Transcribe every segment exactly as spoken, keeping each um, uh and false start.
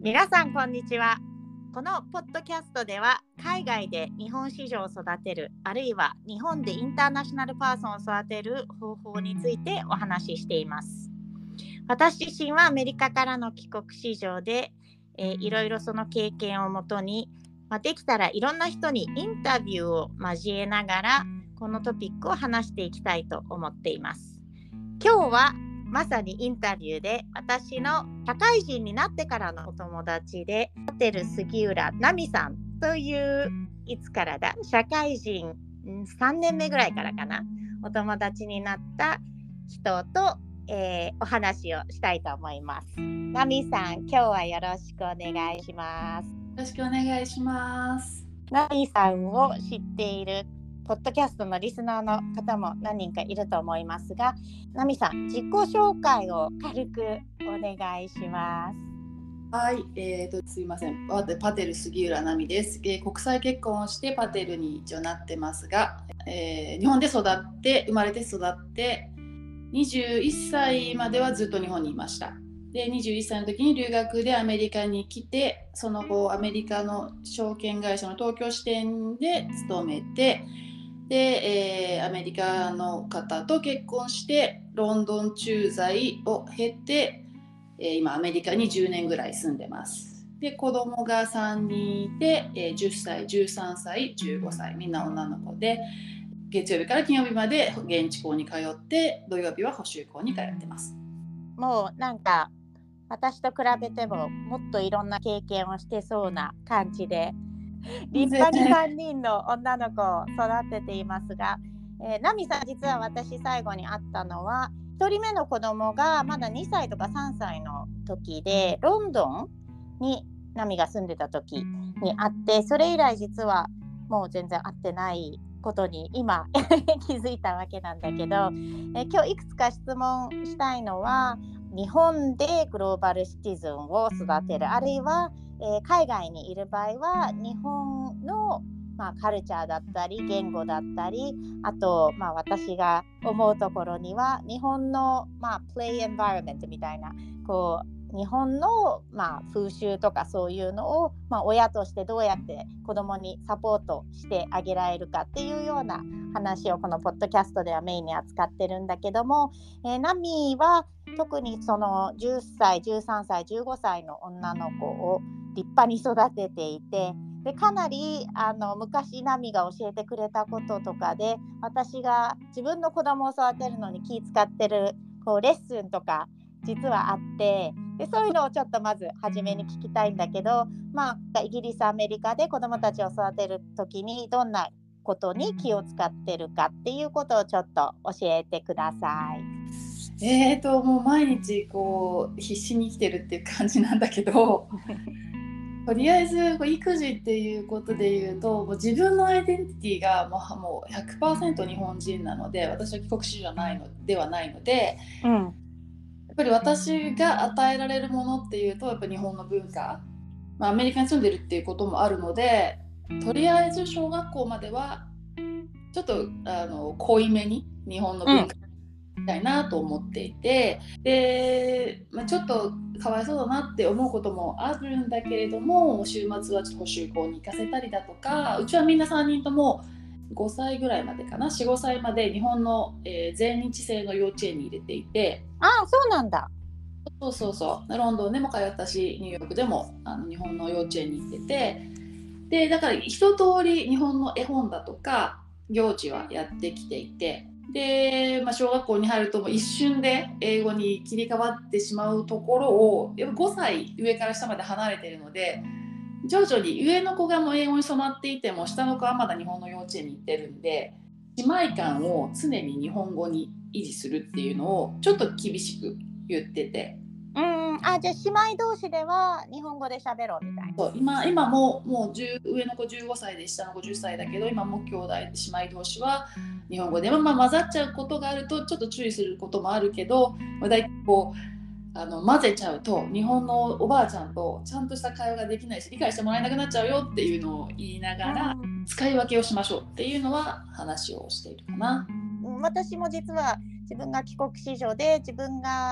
皆さんこんにちは。このポッドキャストでは海外で日本市場を育てる、あるいは日本でインターナショナルパーソンを育てる方法についてお話ししています。私自身はアメリカからの帰国子女で、えー、いろいろその経験をもとに、まあ、できたらいろんな人にインタビューを交えながらこのトピックを話していきたいと思っています。今日はまさにインタビューで私の社会人になってからのお友達でホテル杉浦奈美さんといういつからだ社会人さんねんめぐらいからかなお友達になった人と、えー、お話をしたいと思います。奈美さん、今日はよろしくお願いします。よろしくお願いします。 奈美さんを知っているポッドキャストのリスナーの方も何人かいると思いますが、奈美さん、自己紹介を軽くお願いします。 はい、えーと、すいません。パテル杉浦奈美です、えー。国際結婚をしてパテルに一応なってますが、えー、日本で育って生まれて育ってにじゅういっさいまではずっと日本にいました。でにじゅういっさいの時に留学でアメリカに来て、その後アメリカの証券会社の東京支店で勤めて、で、えー、アメリカの方と結婚してロンドン駐在を経て、えー、今アメリカにじゅうねんぐらい住んでます。で子供がさんにんいて、えー、じゅっさい、じゅうさんさい、じゅうごさい、みんな女の子で、月曜日から金曜日まで現地校に通って、土曜日は補習校に通ってます。 もうなんか私と比べてももっといろんな経験をしてそうな感じで、立派にさんにんの女の子を育てていますが、えー、奈美さん、実は私最後に会ったのはひとりめの子供がまだにさいとかさんさいの時で、ロンドンに奈美が住んでた時に会って、それ以来実はもう全然会ってないことに今気づいたわけなんだけど、えー、今日いくつか質問したいのは、日本でグローバルシティズンを育てる、あるいは、えー、海外にいる場合は日本の、まあ、カルチャーだったり言語だったり、あと、まあ、私が思うところには日本の、まあ、プレイエンバイロメントみたいな、こう日本の、まあ、風習とかそういうのを、まあ、親としてどうやって子どもにサポートしてあげられるかっていうような話をこのポッドキャストではメインに扱ってるんだけども、えー、ナミは特にそのじゅっさい、じゅうさんさい、じゅうごさいの女の子を立派に育てていて、でかなりあの昔ナミが教えてくれたこととかで、私が自分の子供を育てるのに気使ってるこうレッスンとか実はあって、でそういうのをちょっとまず初めに聞きたいんだけど、まあ、イギリス、アメリカで子どもたちを育てる時にどんなことに気を使ってるかっていうことをちょっと教えてください。 えーともう毎日こう必死に生きてるっていう感じなんだけどとりあえず育児っていうことでいうと、もう自分のアイデンティティがもう、もう ひゃくパーセント 日本人なので、私は帰国子女じゃないのではないので、うん、やっぱり私が与えられるものっていうとやっぱ日本の文化、まあ、アメリカに住んでるっていうこともあるので、とりあえず小学校まではちょっとあの濃いめに日本の文化、うんたいなと思っていて、で、まあ、ちょっとかわいそうだなって思うこともあるんだけれども、週末はちょっと補習校に行かせたりだとか、うちはみんなさんにんともごさいぐらいまでかな、 よん、ごさいまで日本の、えー、全日制の幼稚園に入れていて。 ああ、そうなんだ。 そうそうそう、ロンドンでも通ったし、ニューヨークでもあの日本の幼稚園に行ってて、でだから一通り日本の絵本だとか行事はやってきていて、で、まあ、小学校に入るともう一瞬で英語に切り替わってしまうところを、やっぱごさい上から下まで離れているので、徐々に上の子がもう英語に染まっていても下の子はまだ日本の幼稚園に行ってるんで、姉妹感を常に日本語に維持するっていうのをちょっと厳しく言ってて、 うん、あ、じゃあ姉妹同士では日本語で喋ろうみたいな。 そう、今、今ももう上の子じゅうごさいで下の子じゅっさいだけど、今も兄弟姉妹同士は日本語で、まあ、混ざっちゃうことがあるとちょっと注意することもあるけど、だいたいこうあの混ぜちゃうと日本のおばあちゃんとちゃんとした会話ができないし、理解してもらえなくなっちゃうよっていうのを言いながら、使い分けをしましょうっていうのは話をしているかな。 私も実は自分が帰国子女で、自分が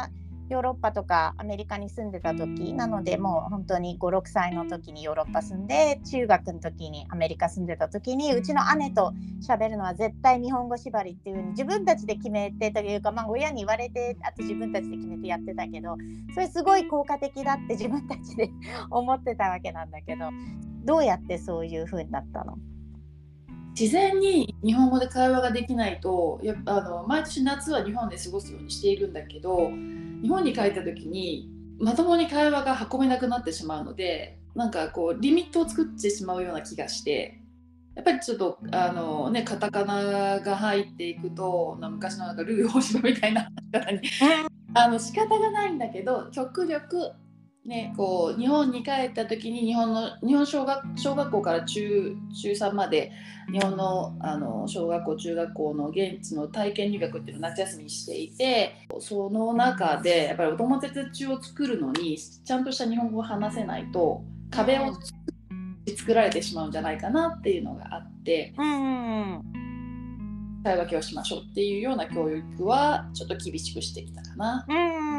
ヨーロッパとかアメリカに住んでた時なので、もう本当にご、ろくさいの時にヨーロッパ住んで、中学の時にアメリカ住んでた時に、うちの姉と喋るのは絶対日本語縛りっていう風に自分たちで決めてというか、まあ、親に言われて、あと自分たちで決めてやってたけど、それすごい効果的だって自分たちで思ってたわけなんだけど、どうやってそういう風になったの？ 自然に日本語で会話ができないと、やっぱあの毎年夏は日本で過ごすようにしているんだけど、日本に帰った時にまともに会話が運べなくなってしまうので、なんかこうリミットを作ってしまうような気がして、やっぱりちょっとあの、ね、カタカナが入っていくと、昔のなんかルー大柴みたいな話し方にあの仕方がないんだけど、極力ね、こう日本に帰った時に日本の日本小学小学校から中中さんまで日本の、あの小学校中学校の現地の体験入学っていうのを夏休みにしていて、その中でやっぱりお友達を作るのにちゃんとした日本語を話せないと壁を作られてしまうんじゃないかなっていうのがあって、 うん会話をしましょうっていうような教育はちょっと厳しくしてきたかな。 うん、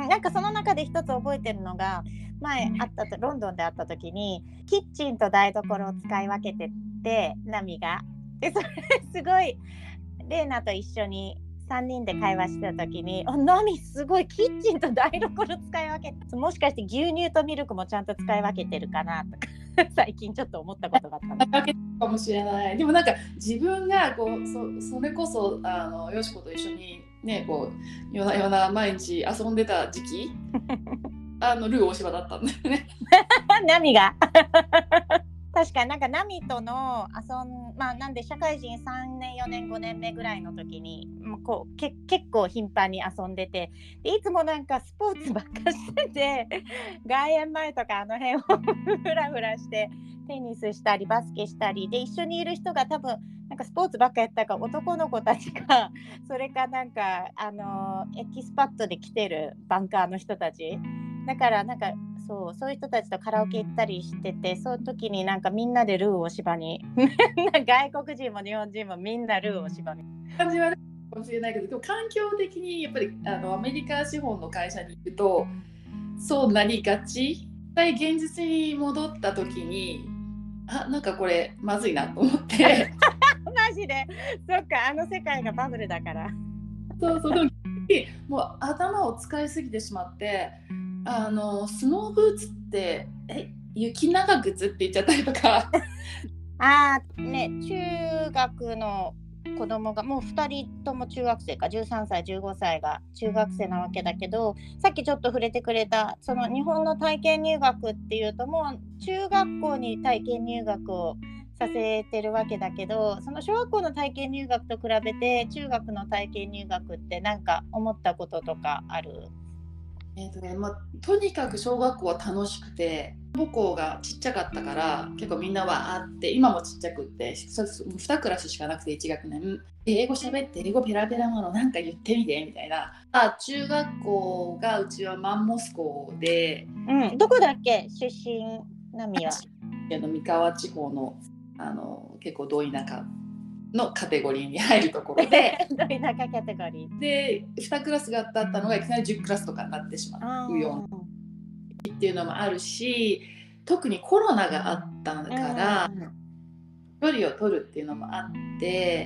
なんかその中で一つ覚えてるのが、前あったとロンドンで会った時にキッチンと台所を使い分けてってナミがで、それすごいレーナと一緒にさんにんで会話してた時に、あ、ナミすごいキッチンと台所使い分けて、もしかして牛乳とミルクもちゃんと使い分けてるかなとか最近ちょっと思ったことがあったの。 分けてるかもしれない。でもなんか自分がこう そ, それこそあのよしこと一緒にね、こう夜な夜な毎日遊んでた時期あのルー大柴だったんだよねナミが確かになんかナミとの遊ん、まあ、なんで社会人さんねんよねんごねんめぐらいの時にもうこうけ結構頻繁に遊んでて、でいつもなんかスポーツばっかしてて外苑前とかあの辺をフラフラしてテニスしたりバスケしたりで、一緒にいる人が多分なんかスポーツばっかやったか男の子たちか、それかなんかあのエキスパッドで来てるバンカーの人たちだから、なんかそうそういう人たちとカラオケ行ったりしてて、その時になんかみんなでルー大柴に外国人も日本人もみんなルー大柴に感じはかもしれないけど、でも環境的にやっぱりあのアメリカ資本の会社に行くとそうなりがち。一回現実に戻った時に、あ、なんかこれまずいなと思ってマジでそっか、あの世界がバブルだからそうそう、でももう頭を使いすぎてしまって、あのスノーブーツってえ雪長靴って言っちゃったりとかあーね、中学の子供がもうふたりとも中学生か、じゅうさんさいじゅうごさいが中学生なわけだけど、さっきちょっと触れてくれたその日本の体験入学っていうと、もう中学校に体験入学をさせてるわけだけど、その小学校の体験入学と比べて中学の体験入学って何か思ったこととかある？ えーとねまあ、とにかく小学校は楽しくて、母校がちっちゃかったから結構みんなはあって、今もちっちゃくってにクラスしかなくていち学年、英語喋って英語ペラペラなのなんか言ってみてみたいな。あ、中学校がうちはマンモス校で、 うん、どこだっけ出身？ナミは三河地方の、あの結構ど田舎のカテゴリーに入るところでど田舎カテゴリーでにクラスがあったのがいきなりじゅっクラスとかになってしまうようなっていうのもあるし、特にコロナがあったから距離を取るっていうのもあって、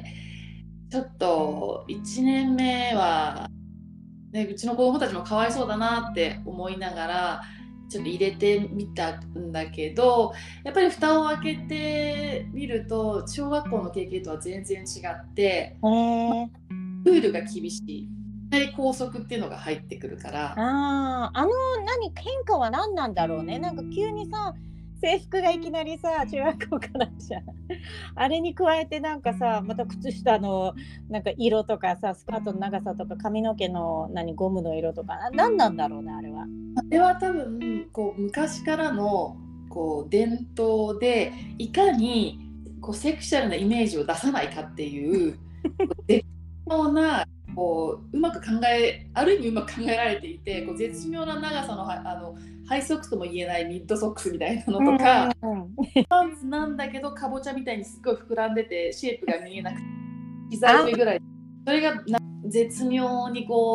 ちょっといちねんめは、ね、うちの子供たちもかわいそうだなって思いながらちょっと入れてみたんだけど、やっぱり蓋を開けてみると小学校の経験とは全然違って、ルールが厳しい、校則っていうのが入ってくるから、 ああの何変化は何なんだろうね。なんか急にさ制服がいきなりさ中学校からじゃんあれに加えてなんかさ、また靴下のなんか色とかさ、スカートの長さとか髪の毛の何ゴムの色とか何なんだろうね。あれはあれは多分こう昔からのこう伝統で、いかにこうセクシャルなイメージを出さないかっていう絶妙なこううまく考えある意味うまく考えられていて、こう絶妙な長さの、あのハイソックスとも言えないミッドソックスみたいなのとか、うんうん、パンツなんだけどかぼちゃみたいにすっごい膨らんでてシェイプが見えなくて膝上ぐらい、それが絶妙にこう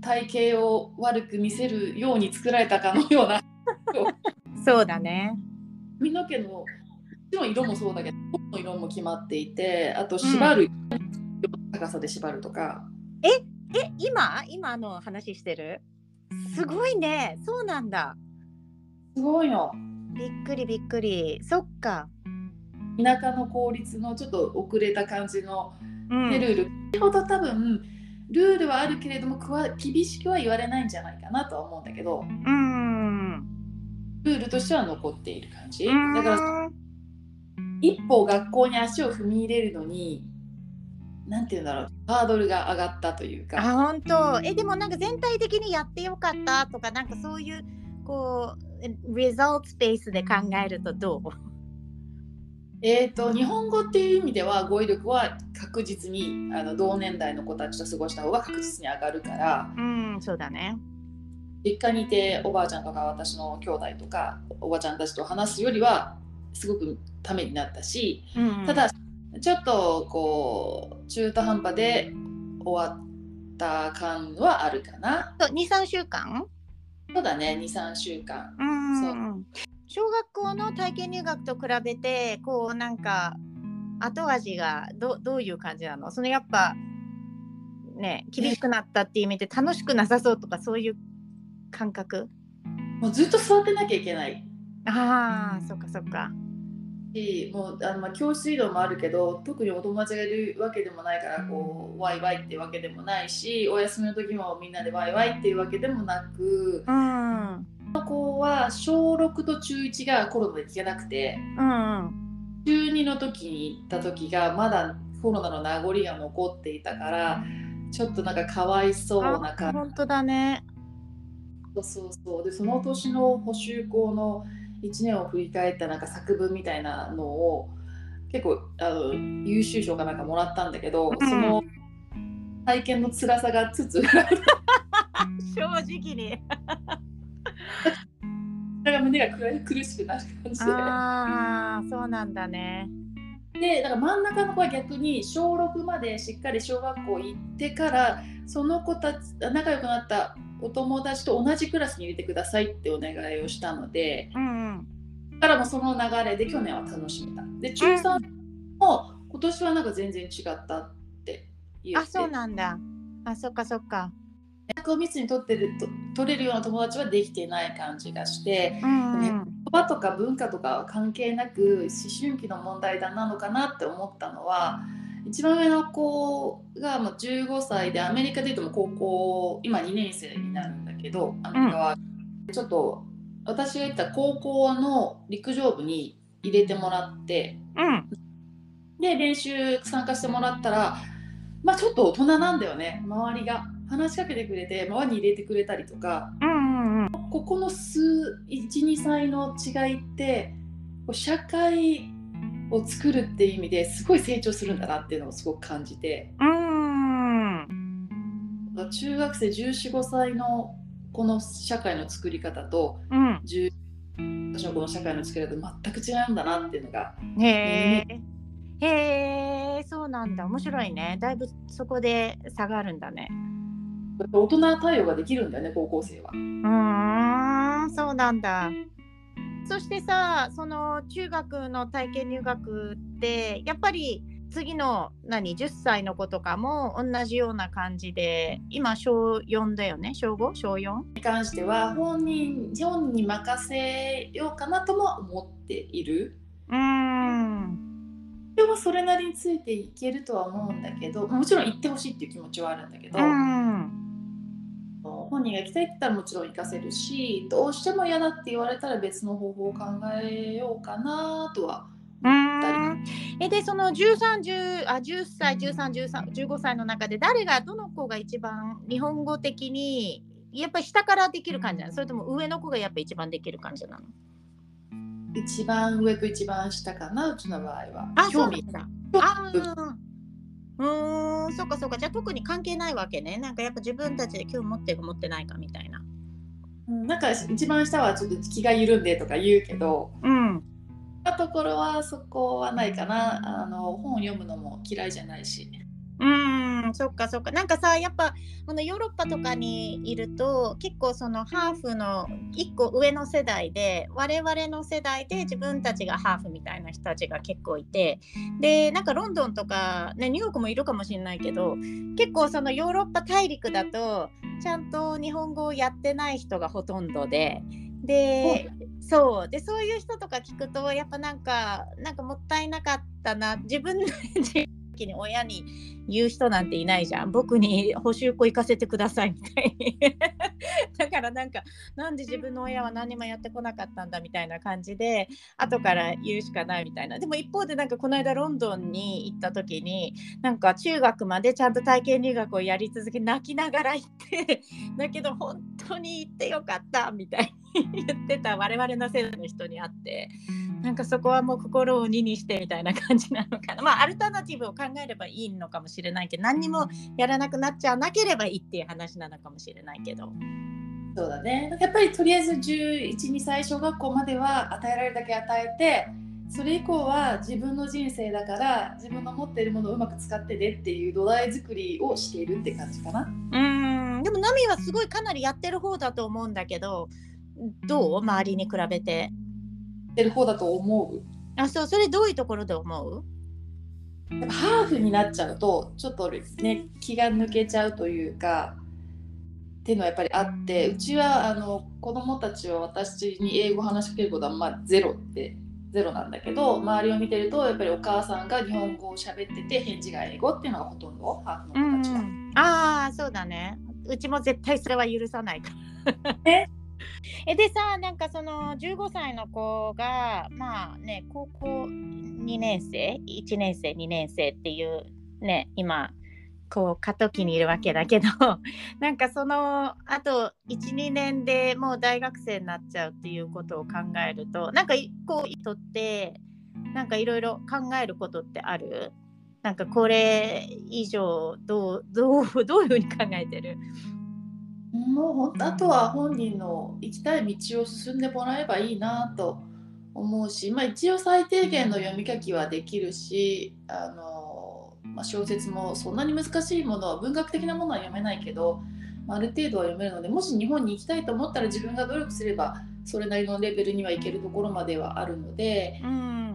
体型を悪く見せるように作られたかのようなそうだね。 髪の毛のもちろん色もそうだけど頬の色も決まっていて、あと縛る、うん、高さで縛るとか。 ええ今今の話してる？すごいね。そうなんだ。 すごいよ。 びっくりびっくり。そっか。 田舎の公立のちょっと遅れた感じの、ね、ルール、うん、ほど多分ルールはあるけれども厳しくは言われないんじゃないかなとは思うんだけど、 うん、 ルールとしては残っている感じ。だから一歩学校に足を踏み入れるのになんていうんだろう、ハードルが上がったというか。 あ、本当。えでもなんか全体的にやってよかったとか、なんかそういうこうリザルトベースで考えるとどう？ えーと、日本語っていう意味では語彙力は確実にあの同年代の子たちと過ごした方が確実に上がるから、 うん、そうだね。 実家にいておばあちゃんとか私の兄弟とかおばちゃんたちと話すよりはすごくためになったし、うん、ただちょっとこう中途半端で終わった感はあるかな。 そう、にさんしゅうかん？ そうだね、にさんしゅうかん。 うん、そう小学校の体験入学と比べてこうなんか後味が ど, どういう感じなの？そのやっぱね厳しくなったっていう意味で楽しくなさそうとかそういう感覚？ もうずっと座ってなきゃいけない。 ああ、そっかそっか。 もうあのまあ教室移動もあるけど特にお友達がいるわけでもないからこうワイワイっていうわけでもないし、お休みの時もみんなでワイワイっていうわけでもなく、うん、この子はしょうろくとちゅういちがコロナで行けなくて、うん、ちゅうにの時に行った時がまだコロナの名残が残っていたからちょっとなんかかわいそうな感じ。 本当だね。 そうそうそうでその年の補習校のいちねんを振り返ったなんか作文みたいなのを結構あの優秀賞かなんかもらったんだけど、うん、その体験の辛さがつつ正直にだから胸が苦しくなる感じで。 ああ、そうなんだね。 でだから真ん中の子は逆にしょうろくまでしっかり小学校行ってからその子たち仲良くなったお友達と同じクラスに入れてくださいってお願いをしたので、うんうん、からもその流れで去年は楽しめた。で中さんも今年はなんか全然違ったって言って。 あ、そうなんだ。あ、そっかそっか。 連絡を密に取ってると取れるような友達はできてない感じがして、うんうん、言葉とか文化とかは関係なく思春期の問題だなのかなって思ったのは、一番上の子がじゅうごさいでアメリカでいうとも高校今にねん生になるんだけど、アメリカはちょっと私が行った高校の陸上部に入れてもらって、うん、で練習参加してもらったら、まあ、ちょっと大人なんだよね。周りが話しかけてくれて輪に入れてくれたりとか、うんうんうん、ここの数 いち,に 歳の違いって社会を作るっていう意味ですごい成長するんだなっていうのをすごく感じて、うーん中学生じゅうよん、ごさいのこの社会の作り方と、うん、じゅう私のこの社会の作り方と全く違うんだなっていうのが、 へーへー、そうなんだ。面白いね。だいぶそこで差があるんだね。 大人対応ができるんだよね、高校生は。 うーん、そうなんだ。そしてさ、その中学の体験入学ってやっぱり次の何じゅっさいの子とかも同じような感じで、今しょうよんだよね、しょうご、しょうよんに関しては本人本人に任せようかなとも思っている。うーんでもそれなりについていけるとは思うんだけど、もちろん行ってほしいっていう気持ちはあるんだけど、うん本人が行きたいって言ったらもちろん行かせるし、どうしても嫌だって言われたら別の方法を考えようかなとは思ったり。 えでそのじゅうさん、じゅうあじゅっさい、じゅうさん、じゅうさん、じゅうごさいの中で誰がどの子が一番日本語的にやっぱり下からできる感じなの？それとも上の子がやっぱ一番できる感じなの？ 一番上と一番下かな、うちの場合は。 あ、興味だ。あうーん、そっかそっか。じゃあ特に関係ないわけね。なんかやっぱ自分たちで興味持ってるか持ってないかみたいな。 うん、なんか一番下はちょっと気が緩んでとか言うけど、うん。ところはそこはないかな。あの本を読むのも嫌いじゃないし。 ううーん、そっかそっか。なんかさ、やっぱあのヨーロッパとかにいると、結構そのハーフのいっこ上の世代で、我々の世代で自分たちがハーフみたいな人たちが結構いて、で、なんかロンドンとか、ね、ニューヨークもいるかもしれないけど、結構そのヨーロッパ大陸だと、ちゃんと日本語をやってない人がほとんどで、で、そうでそういう人とか聞くとやっぱなんかなんかもったいなかったな、自分の時に親に言う人なんていないじゃん。僕に補習校行かせてくださいみたいにだからなんかなんで自分の親は何もやってこなかったんだみたいな感じで後から言うしかないみたいな。でも一方でなんかこの間ロンドンに行った時になんか中学までちゃんと体験留学をやり続け泣きながら行ってだけど本当に行ってよかったみたいに言ってた我々の世代の人に会って、なんかそこはもう心を鬼にしてみたいな感じなのかな。まあアルタナティブを考えればいいのかもしれないけど、何にもやらなくなっちゃわなければいいっていう話なのかもしれないけど。 そうだね。やっぱりとりあえずじゅういち、にさい小学校までは与えられるだけ与えて、それ以降は自分の人生だから自分の持っているものをうまく使ってねっていう土台作りをしているって感じかな。 うーん、でもナミはすごいかなりやってる方だと思うんだけど、どう周りに比べて。 やってる方だと思う。 あ、そう、それどういうところで思う？ やっぱハーフになっちゃうとちょっとね気が抜けちゃうというかっていうのはやっぱりあって、うちはあの子供たちは私に英語を話しかけることはまあゼロってゼロなんだけど、周りを見てるとやっぱりお母さんが日本語を喋ってて返事が英語っていうのがほとんどハーフの子たちは、うん、 ああそうだね。うちも絶対それは許さないからええでさ、なんかそのじゅうごさいの子がまあね高校にねん生いちねん生にねん生っていうね今こう過渡期にいるわけだけどなんかそのあと いち,に 年でもう大学生になっちゃうっていうことを考えるとなんかこうとってなんかいろいろ考えることってある？なんかこれ以上どうどうどういうふうに考えてる？ もうあとは本人の行きたい道を進んでもらえばいいなと思うし、まあ、一応最低限の読み書きはできるしあの、まあ、小説もそんなに難しいものは文学的なものは読めないけど、まあ、ある程度は読めるので、もし日本に行きたいと思ったら自分が努力すればそれなりのレベルには行けるところまではあるので、 うん、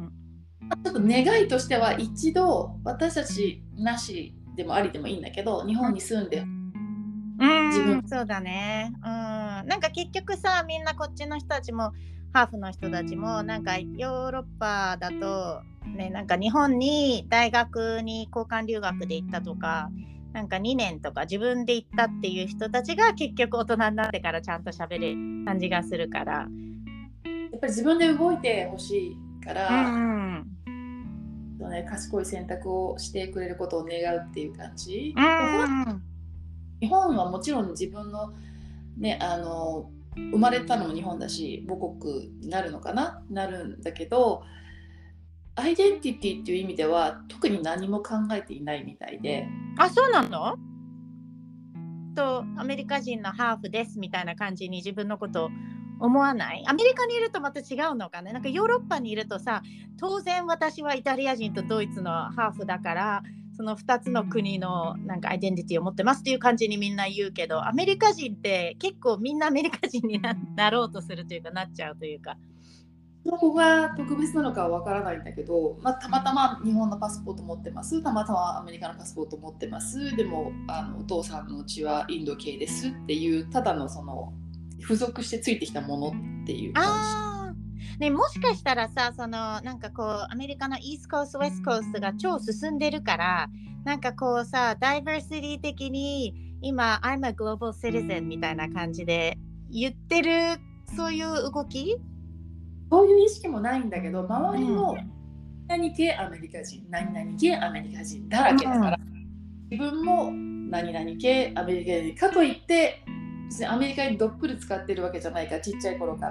ちょっと願いとしては一度私たちなしでもありでもいいんだけど日本に住んで、 自分そうだね、うん、なんか結局さみんなこっちの人たちもハーフの人たちもなんかヨーロッパだとねなんか日本に大学に交換留学で行ったとかなんかにねんとか自分で行ったっていう人たちが結局大人になってからちゃんと喋れる感じがするから、やっぱり自分で動いてほしいから、 うんうんね、賢い選択をしてくれることを願うっていう感じ、 うん日本はもちろん自分のねあの生まれたのも日本だし母国になるのかななるんだけど、アイデンティティっていう意味では特に何も考えていないみたいで。 あ、そうなの？とアメリカ人のハーフですみたいな感じに自分のこと思わない？アメリカにいるとまた違うのかね。なんかヨーロッパにいるとさ当然私はイタリア人とドイツのハーフだからそのふたつの国のなんかアイデンティティを持ってますっていう感じにみんな言うけど、アメリカ人って結構みんなアメリカ人に な, なろうとするというかなっちゃうというか、 そこが特別なのかはわからないんだけど、まあ、たまたま日本のパスポート持ってます、たまたまアメリカのパスポート持ってます、でもあのお父さんのうちはインド系ですっていうただのその付属してついてきたものっていう感じ。 あね、もしかしたらさそのなんかこうアメリカのイーストコーストウェストコーストが超進んでるからなんかこうさダイバーシティ的に今 I'm a global citizen みたいな感じで言ってるそういう動き、 そういう意識もないんだけど周りも何々系アメリカ人何々系アメリカ人だらけだから、うん、自分も何々系アメリカ人かといってアメリカにどっぷり使ってるわけじゃないからちっちゃい頃から、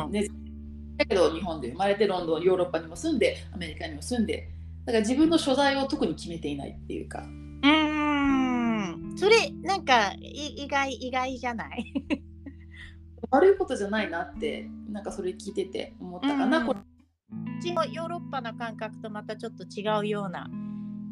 ね、うんだけど日本で生まれてロンドンヨーロッパにも住んでアメリカにも住んでだから自分の所在を特に決めていないっていうか、 うーんそれなんか意外意外じゃない悪いことじゃないなってなんかそれ聞いてて思ったかな。これうちもヨーロッパの感覚とまたちょっと違うような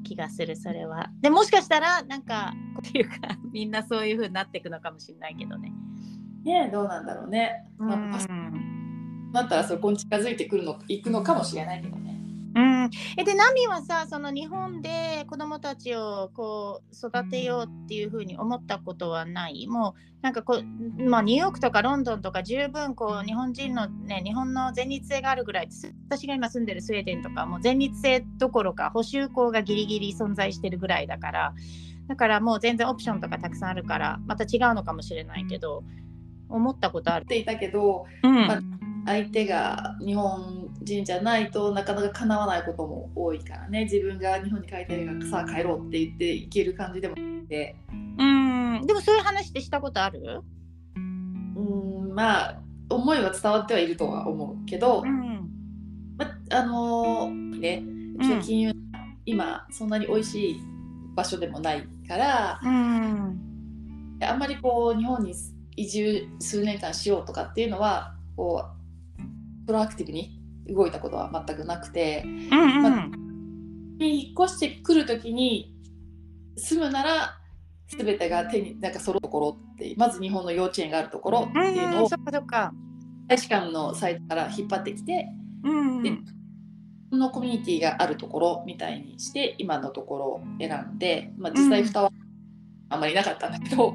気がするそれは。でもしかしたらなんかっていうかみんなそういう風になっていくのかもしれないけどね。 ねえどうなんだろうね。まあ、パスだったらそこに近づいてくるのいくのかもしれないけどね。 うん、えでナミはさその日本で子どもたちをこう育てようっていう風に思ったことはない？もうなんかこう、まあ、ニューヨークとかロンドンとか十分こう日本人のね日本の全日制があるぐらい、私が今住んでるスウェーデンとかもう全日制どころか補習校がギリギリ存在してるぐらいだからだからもう全然オプションとかたくさんあるからまた違うのかもしれないけど思ったことある？ っていたけど、 うんまあ、相手が日本人じゃないとなかなか叶わないことも多いからね。自分が日本に帰りたいからさあ帰ろうって言って行ける感じでもなくて、 うんでもそういう話ってしたことある？ うんまあ思いは伝わってはいるとは思うけど、 うんまあのー、ねうちの金融、うん、今そんなに美味しい場所でもないから、 うん、 あんまりこう日本に移住数年間しようとかっていうのはこうプロアクティブに動いたことは全くなくて、 うんうんまあ、引っ越してくるときに住むなら全てが手になんか揃うところってまず日本の幼稚園があるところっていうのを大使館のサイトから引っ張ってきて、 うんうん、 でこのコミュニティがあるところみたいにして今のところを選んで、まあ、実際蓋はあんまりなかったんだけど、うん、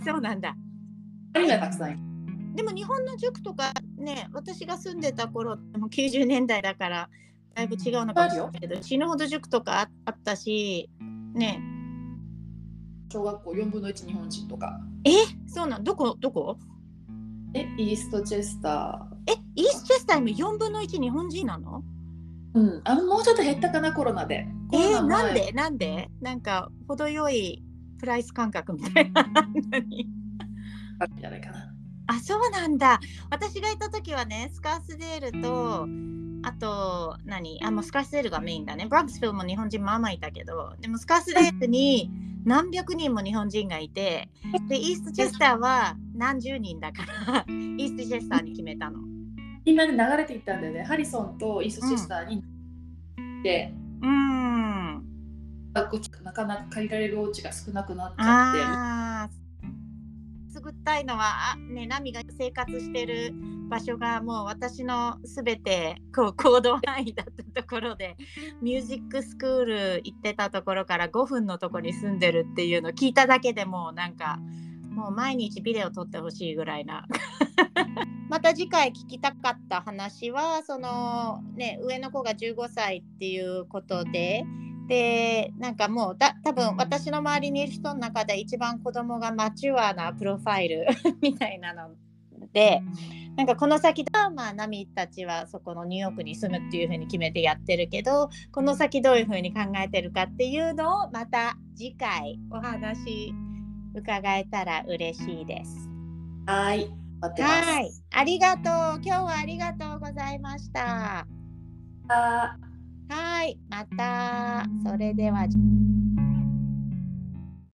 そうなんだ。 周りがたくさんいる。 でも日本の塾とかね、私が住んでた頃もきゅうじゅうねんだいだからだいぶ違うのかもしれないけど、死ぬほど塾とか あ, あったしね。 小学校よんぶんのいち日本人とか。 え、そうなん？どこどこ？ え、イーストチェスター。え、イーストチェスターもよんぶんのいち日本人なの？ うん、あもうちょっと減ったかなコロナで。コロナえー、なんでなんでなんか程よいプライス感覚みたいなじゃないかな。 あ、そうなんだ。私がいた時はね、スカースデールとあと何あもうスカースデールがメインだね。ブロックスフィルも日本人まあまあいたけど、でもスカースデールに何百人も日本人がいて、でイーストチェスターは何十人だからイーストチェスターに決めたの。 みんなで流れていったんだよね。ハリソンとイーストチェスターに行って、うん、うんなかなか借りられるお家が少なくなっちゃって。あくぐったいのはね、ナミが生活してる場所がもう私のすべてこう行動範囲だったところで、ミュージックスクール行ってたところからごふんのとこに住んでるっていうのを聞いただけでもうなんかもう毎日ビデオ撮ってほしいぐらいなまた次回聞きたかった話はそのね、上の子がじゅうごさいっていうことででなんかもうだ多分私の周りにいる人の中で一番子供がマチュアなプロファイルみたいなので、なんかこの先はまあナミたちはそこのニューヨークに住むっていう風に決めてやってるけど、この先どういう風に考えてるかっていうのをまた次回お話伺えたら嬉しいです。 はい、待ってます。 はい、ありがとう。今日はありがとうございました。 あはい、また。それでは。